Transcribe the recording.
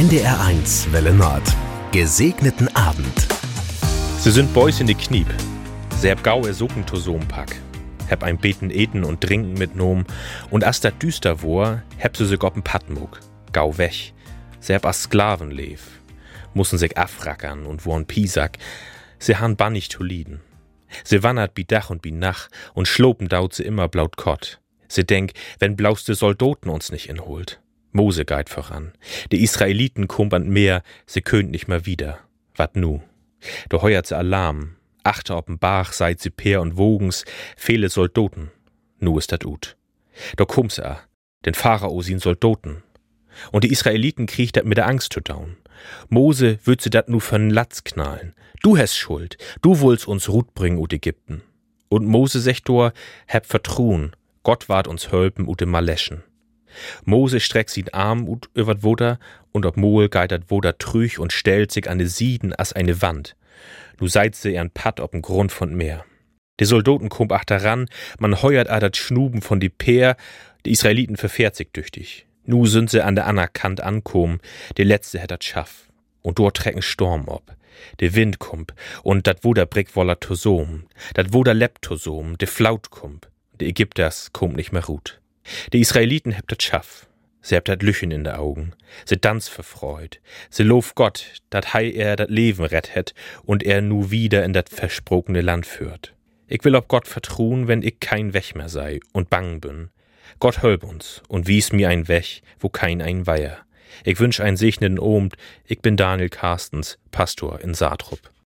NDR1 Welle Nord. Gesegneten Abend. Sie sind Boys in die Kniep. Sie hab gau Socken to so'n Pack. Hab ein Beten eten und trinken mitnom. Und as dat düster wor, hab sie goppen Patmug. Gau weg. Sie hab as Sklaven lev. Mussen sich afrackern und worn Pisak. Sie han bannig to lieden. Sie wandert bi Dach und bi Nach und schlopen daut sie immer blaut Kott. Sie denk, wenn blauste Soldaten uns nicht inholt. Mose geit voran. Die Israeliten kummt an Meer, sie könnt nicht mehr wieder. Wat nu? Da heuert sie Alarm. Achter ob'n Bach, seit sie Peer und Wogens, viele Soldaten. Nu ist dat ut. Da kumm's den Pharao sin Soldaten. Und die Israeliten kriecht dat mit der Angst zu down. Mose würd sie dat nu für'n Latz knallen. Du hast Schuld, du wollst uns Rut bringen ut Ägypten. Und Mose secht dor, hab vertrun, Gott ward uns hölpen ut dem Maleschen. Mose streckt sin Arm ut übert Woder und ob Mohl geitert Woder trüch und stellt sich an de Sieden as eine Wand. Nu seit sie ihren Patt ob'n Grund von Meer. Die Soldaten kummt achteran, man heuert dat Schnuben von die Peer, die Israeliten verfährt sich tüchtig. Nu sind sie an der ander Kant ankommen, die letzte hätt dat schaff. Und dort trecken Sturm ob. De Wind kummt und dat Woder brick woller Tosom, dat Woder lebt Tosom, de Flaut kummt, de Ägypters kummt nicht mehr Rut. Die Israeliten hebt dat schaff. Sie hebt dat Lüchen in de Augen. Sie tanzt verfreut. Sie lob Gott, dat dat Leben rettet und nu wieder in dat versprokene Land führt. Ich will ob Gott vertruen, wenn ich kein Weg mehr sei und bang bin. Gott hölp uns und wies mir ein Weg, wo kein ein Weiher. Ich wünsch einen segnenden Abend. Ich bin Daniel Carstens, Pastor in Saatrup.